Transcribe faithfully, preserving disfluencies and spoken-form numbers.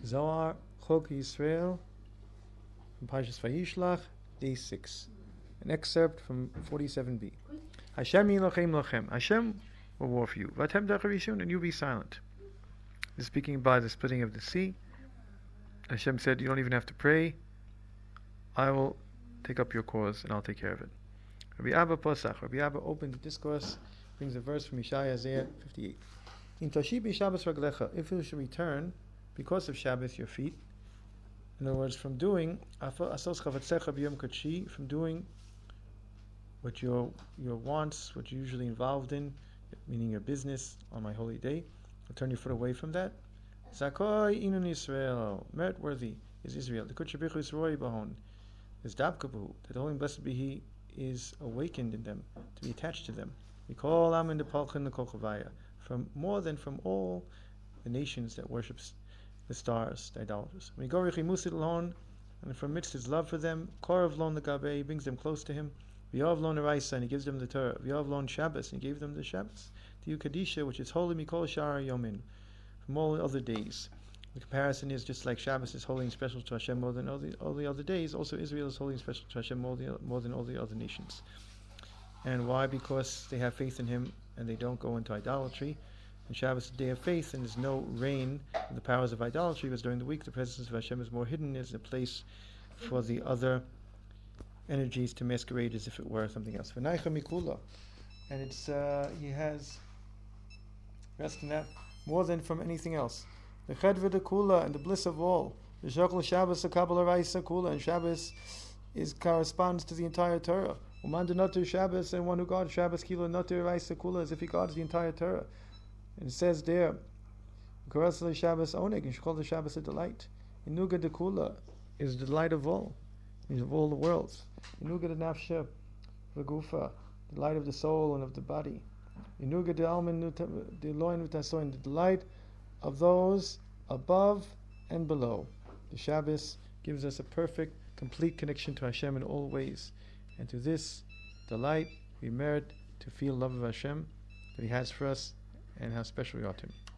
Zohar, Chok Yisrael, from Parshas Vayishlach, day six. An excerpt from forty-seven b. Hashem Yilochem Lochem. Hashem will war for you. Vatem Dacharishun, and you be silent. This is speaking by the splitting of the sea. Hashem said, you don't even have to pray. I will take up your cause and I'll take care of it. Rabbi Abba Posach. Rabbi Abba opened the discourse, brings a verse from Yeshaya Isaiah fifty-eight. In Toshibi Shabbos Raglecha, if you should return because of Shabbos your feet, in other words, from doing Asos Chavatzecha B'Yom Kachi, from doing what your your wants, what you're usually involved in, meaning your business on my holy day, turn your foot away from that. Zakoi inun Yisrael, merit worthy is Israel. The Kutchabichu is Roy Bahon, is Dabkabu, that the Holy and Blessed be He is awakened in them, to be attached to them. We call Am in the Palchin the Kolchavaya, from more than from all the nations that worships the stars, the idolaters. We go Richi Musid Lon, and from amidst His love for them, Korav Lon the Gabe, He brings them close to Him. V'yav Lon Eraisa, and He gives them the Torah. V'yav Lon Shabbos, and He gave them the Shabbos. The Yukadisha, which is holy Mikol Shara Yomin, from all other days. The comparison is just like Shabbos is holy and special to Hashem more than all the, all the other days, also Israel is holy and special to Hashem more, the, more than all the other nations. And why? Because they have faith in Him and they don't go into idolatry. And Shabbos is a day of faith, and there's no reign of the powers of idolatry, because during the week the presence of Hashem is more hidden. It's a place for the other energies to masquerade as if it were something else. V'naicha mikula, and it's uh, He has rest in that more than from anything else. The chedva de kula, and the bliss of all. The shakal Shabbos akabel araisa kula, and Shabbos is corresponds to the entire Torah. Uman de noter Shabbos, and one who guards Shabbos kila noter araisa kula, as if he guards the entire Torah. And it says there, Karasla Shabbos oneg, and she called the Shabbos a delight. Inuga de kula is the delight of all, means of all the worlds. Inuga de nafsha v'gufa, the light of the soul and of the body. Inuga de almin de loin v'tasoin, the delight of those above and below. The Shabbos gives us a perfect, complete connection to Hashem in all ways. And to this delight, we merit to feel love of Hashem that He has for us, and how special we are to Him.